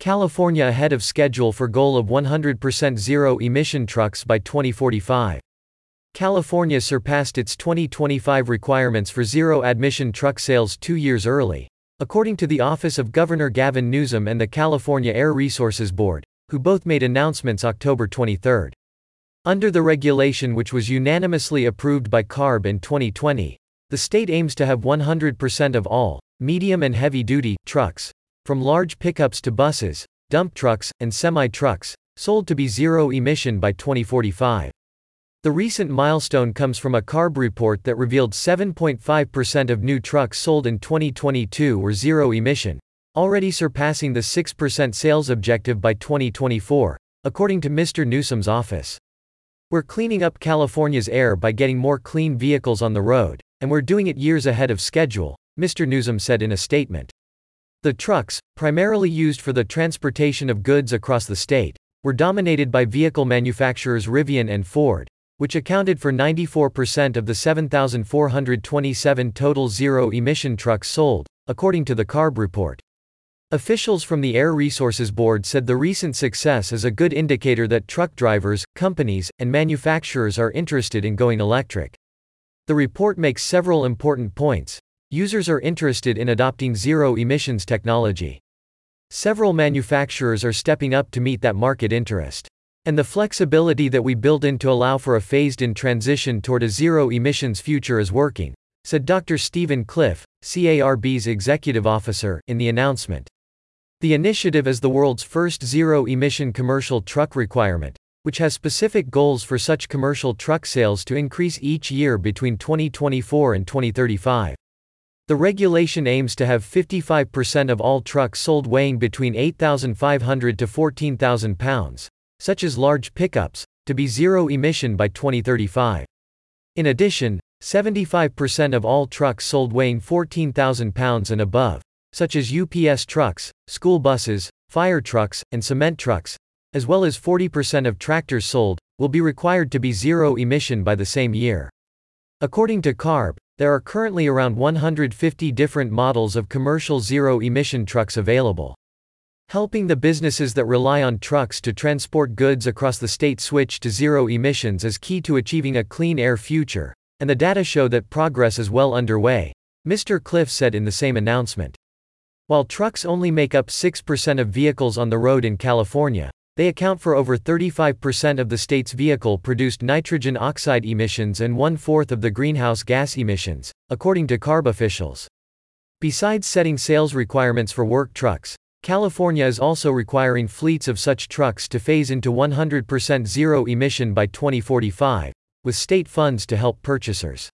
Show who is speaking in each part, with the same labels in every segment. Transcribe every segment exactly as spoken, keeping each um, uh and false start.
Speaker 1: California ahead of schedule for goal of one hundred percent zero-emission trucks by twenty forty-five. California surpassed its twenty twenty-five requirements for zero-emission truck sales two years early, according to the Office of Governor Gavin Newsom and the California Air Resources Board, who both made announcements October twenty-third. Under the regulation, which was unanimously approved by CARB in twenty twenty, the state aims to have one hundred percent of all medium and heavy-duty trucks, from large pickups to buses, dump trucks, and semi-trucks, sold to be zero-emission by twenty forty-five. The recent milestone comes from a CARB report that revealed seven point five percent of new trucks sold in twenty twenty-two were zero-emission, already surpassing the six percent sales objective by twenty twenty-four, according to Mister Newsom's office. "We're cleaning up California's air by getting more clean vehicles on the road, and we're doing it years ahead of schedule," Mister Newsom said in a statement. The trucks, primarily used for the transportation of goods across the state, were dominated by vehicle manufacturers Rivian and Ford, which accounted for ninety-four percent of the seven thousand four hundred twenty-seven total zero-emission trucks sold, according to the CARB report. Officials from the Air Resources Board said the recent success is a good indicator that truck drivers, companies, and manufacturers are interested in going electric. The report makes several important points. Users are interested in adopting zero-emissions technology. Several manufacturers are stepping up to meet that market interest. And the flexibility that we built in to allow for a phased-in transition toward a zero-emissions future is working, said Doctor Stephen Cliff, C A R B's executive officer, in the announcement. The initiative is the world's first zero-emission commercial truck requirement, which has specific goals for such commercial truck sales to increase each year between twenty twenty-four and twenty thirty-five. The regulation aims to have fifty-five percent of all trucks sold weighing between eight thousand five hundred to fourteen thousand pounds, such as large pickups, to be zero-emission by twenty thirty-five. In addition, seventy-five percent of all trucks sold weighing fourteen thousand pounds and above, such as U P S trucks, school buses, fire trucks, and cement trucks, as well as forty percent of tractors sold, will be required to be zero-emission by the same year. According to CARB, there are currently around one hundred fifty different models of commercial zero-emission trucks available. Helping the businesses that rely on trucks to transport goods across the state switch to zero emissions is key to achieving a clean air future, and the data show that progress is well underway, Mister Cliff said in the same announcement. While trucks only make up six percent of vehicles on the road in California, they account for over thirty-five percent of the state's vehicle-produced nitrogen oxide emissions and one-fourth of the greenhouse gas emissions, according to CARB officials. Besides setting sales requirements for work trucks, California is also requiring fleets of such trucks to phase into one hundred percent zero-emission by twenty forty-five, with state funds to help purchasers.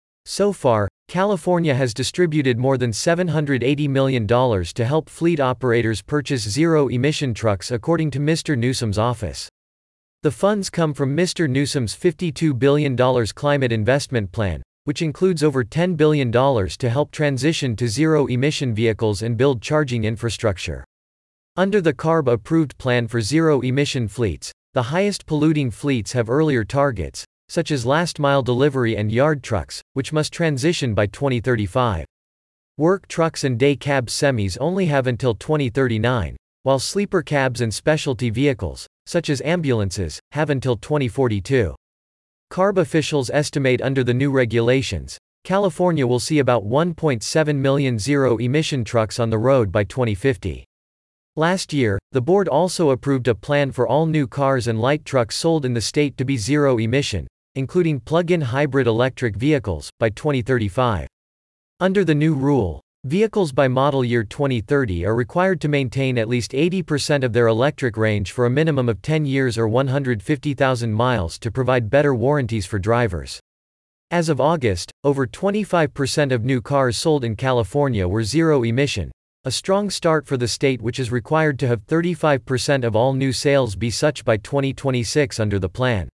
Speaker 1: So far, California has distributed more than seven hundred eighty million dollars to help fleet operators purchase zero-emission trucks, according to Mister Newsom's office. The funds come from Mister Newsom's fifty-two billion dollars climate investment plan, which includes over ten billion dollars to help transition to zero-emission vehicles and build charging infrastructure. Under the CARB-approved plan for zero-emission fleets, the highest polluting fleets have earlier targets, such as last-mile delivery and yard trucks, which must transition by twenty thirty-five. Work trucks and day cab semis only have until twenty thirty-nine, while sleeper cabs and specialty vehicles, such as ambulances, have until twenty forty-two. CARB officials estimate under the new regulations, California will see about one point seven million zero-emission trucks on the road by twenty fifty. Last year, the board also approved a plan for all new cars and light trucks sold in the state to be zero-emission, including plug-in hybrid electric vehicles, by twenty thirty-five. Under the new rule, vehicles by model year twenty thirty are required to maintain at least eighty percent of their electric range for a minimum of ten years or one hundred fifty thousand miles to provide better warranties for drivers. As of August, over twenty-five percent of new cars sold in California were zero-emission, a strong start for the state, which is required to have thirty-five percent of all new sales be such by twenty twenty-six under the plan.